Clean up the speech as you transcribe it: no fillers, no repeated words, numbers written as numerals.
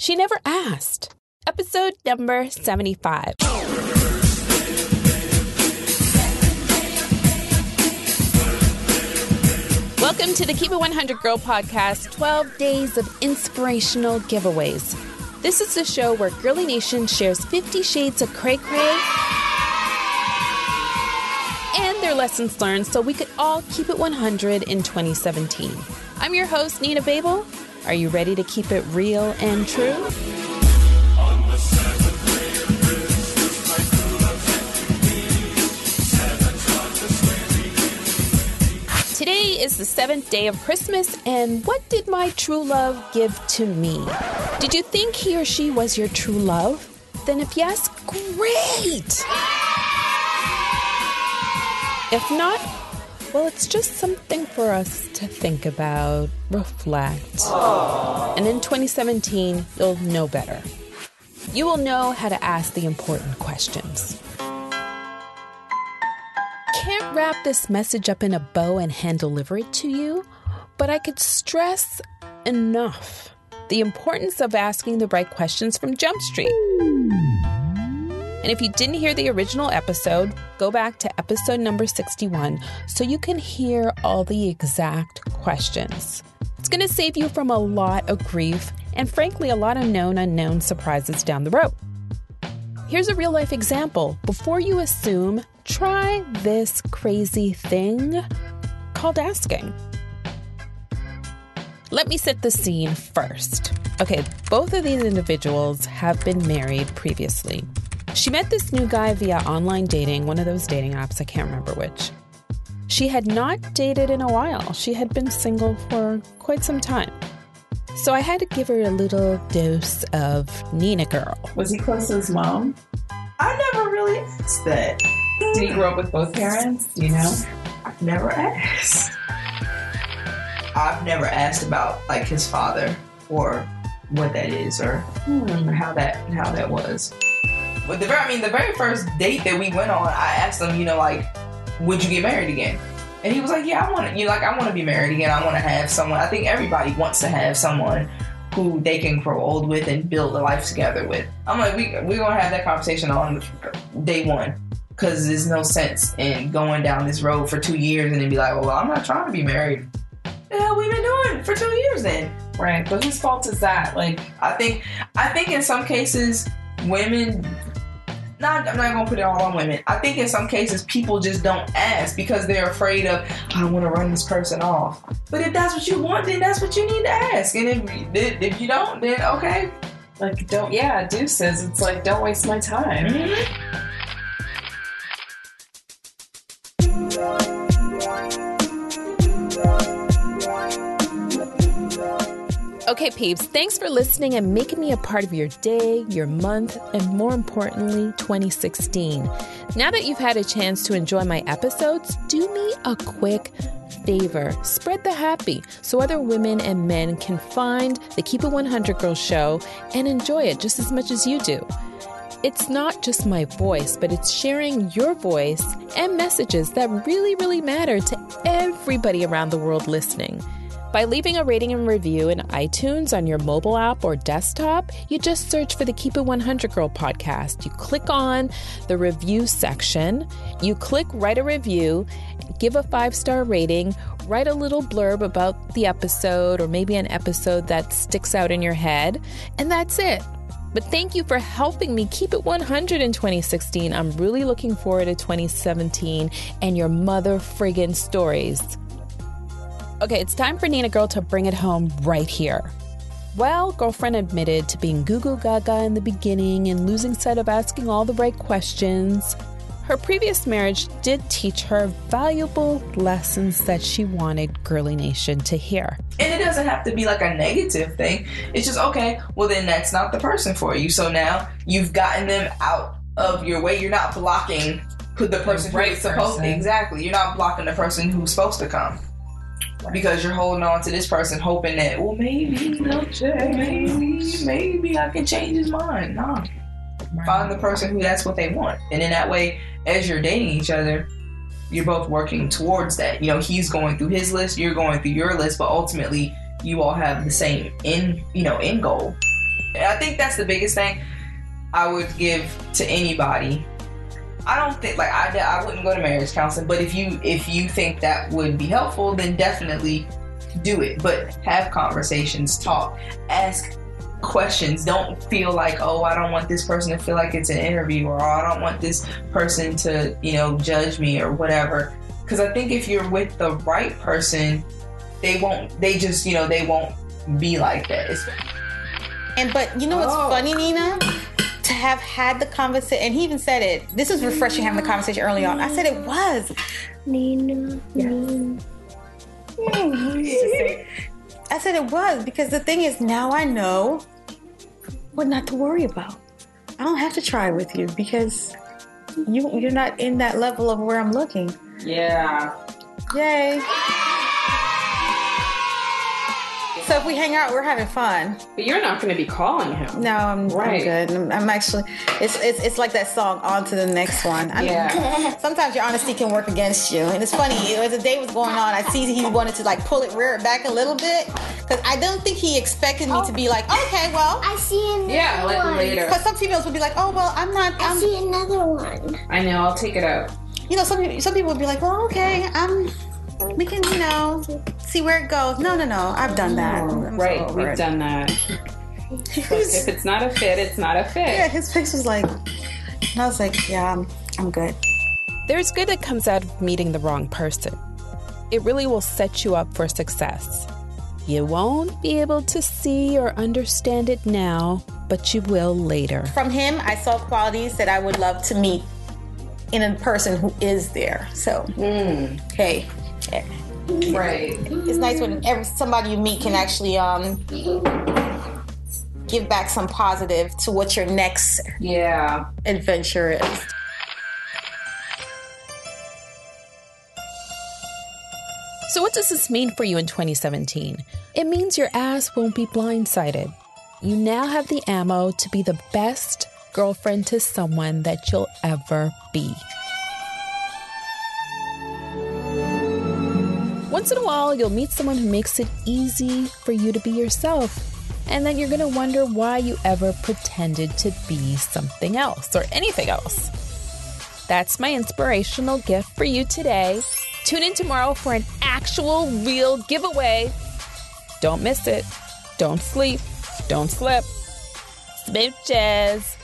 She Never Asked, episode number 75. Welcome to the Keep It 100 Girl podcast, 12 days of inspirational giveaways. This is the show where Girly Nation shares 50 shades of cray-cray and their lessons learned so we could all keep it 100 in 2017. I'm your host, Nina Babel. Are you ready to keep it real and true? Today is the 7th day of Christmas, and what did my true love give to me? Did you think he or she was your true love? Then if yes, great! If not, well, it's just something for us to think about, reflect. Aww. And in 2017, you'll know better. You will know how to ask the important questions. Can't wrap this message up in a bow and hand deliver it to you, but I could stress enough the importance of asking the right questions from Jump Street. And if you didn't hear the original episode, go back to episode number 61 so you can hear all the exact questions. It's going to save you from a lot of grief and, frankly, a lot of known unknown surprises down the road. Here's a real-life example. Before you assume, try this crazy thing called asking. Let me set the scene first. Okay, both of these individuals have been married previously. She met this new guy via online dating, one of those dating apps, I can't remember which. She had not dated in a while. She had been single for quite some time. So I had to give her a little dose of Nina Girl. Was he close to his mom? I never really asked that. Did he grow up with both parents? Do you know? I've never asked. I've never asked about like his father or what that is or how that was. But the very first date that we went on, I asked him, like, would you get married again? And he was like, yeah, I want to be married again. I want to have someone. I think everybody wants to have someone who they can grow old with and build a life together with. I'm like, we're going to have that conversation on day one. Because there's no sense in going down this road for 2 years and then be like, well, I'm not trying to be married. The hell we've been doing for 2 years then. Right. But whose fault is that? Like, I think in some cases, women... I'm not going to put it all on women. I think in some cases, people just don't ask because they're afraid of, I don't want to run this person off. But if that's what you want, then that's what you need to ask. And if you don't, then okay. Like, deuces. It's like, don't waste my time. Mm-hmm. Okay, peeps, thanks for listening and making me a part of your day, your month, and more importantly, 2016. Now that you've had a chance to enjoy my episodes, do me a quick favor. Spread the happy so other women and men can find the Keep It 100 Girl show and enjoy it just as much as you do. It's not just my voice, but it's sharing your voice and messages that really, really matter to everybody around the world listening. By leaving a rating and review in iTunes on your mobile app or desktop, you just search for the Keep It 100 Girl podcast. You click on the review section, you click write a review, give a 5-star rating, write a little blurb about the episode or maybe an episode that sticks out in your head, and that's it. But thank you for helping me keep it 100 in 2016. I'm really looking forward to 2017 and your mother friggin' stories. Okay, it's time for Nina Girl to bring it home right here. Well, girlfriend admitted to being goo-goo gaga in the beginning and losing sight of asking all the right questions. Her previous marriage did teach her valuable lessons that she wanted Girly Nation to hear. And it doesn't have to be like a negative thing. It's just, okay, well then that's not the person for you. So now you've gotten them out of your way. You're not blocking the person who's supposed to. Exactly. You're not blocking the person who's supposed to come. Because you're holding on to this person hoping that, well, maybe they'll change. Maybe I can change his mind. No. Right. Find the person who that's what they want. And in that way, as you're dating each other, you're both working towards that. He's going through his list, you're going through your list, but ultimately you all have the same end goal. I think that's the biggest thing I would give to anybody. I don't think, like, I wouldn't go to marriage counseling, but if you think that would be helpful, then definitely do it. But have conversations, talk, ask questions. Don't feel like, oh, I don't want this person to feel like it's an interview, or oh, I don't want this person to, judge me or whatever. Because I think if you're with the right person, they won't be like that. But you know what's funny, Nina? To have had the conversation, and he even said it. This was refreshing having the conversation early on. I said it was. Nina. Yes. I said it was, because the thing is, now I know what not to worry about. I don't have to try with you because you're not in that level of where I'm looking. Yeah. Yay. So if we hang out, we're having fun. But you're not going to be calling him. No, I'm good. I'm actually. It's like that song. On to the next one. Sometimes your honesty can work against you, and it's funny. As the day was going on, I see he wanted to rear it back a little bit, because I don't think he expected me to be like, okay, well, I see another one. Like later. Because some females would be like, oh, well, I'm not. I see another one. I know. I'll take it out. Some people would be like, well, okay, we can, see where it goes. No. I've done that. We've done that. If it's not a fit, it's not a fit. Yeah, his face was like, and I was like, yeah, I'm good. There's good that comes out of meeting the wrong person. It really will set you up for success. You won't be able to see or understand it now, but you will later. From him, I saw qualities that I would love to meet in a person who is there. So, hey. Right. It's nice when somebody you meet can actually give back some positive to what your next adventure is. So what does this mean for you in 2017? It means your ass won't be blindsided. You now have the ammo to be the best girlfriend to someone that you'll ever be. Once in a while, you'll meet someone who makes it easy for you to be yourself. And then you're going to wonder why you ever pretended to be something else or anything else. That's my inspirational gift for you today. Tune in tomorrow for an actual, real giveaway. Don't miss it. Don't sleep. Don't slip. Smooches.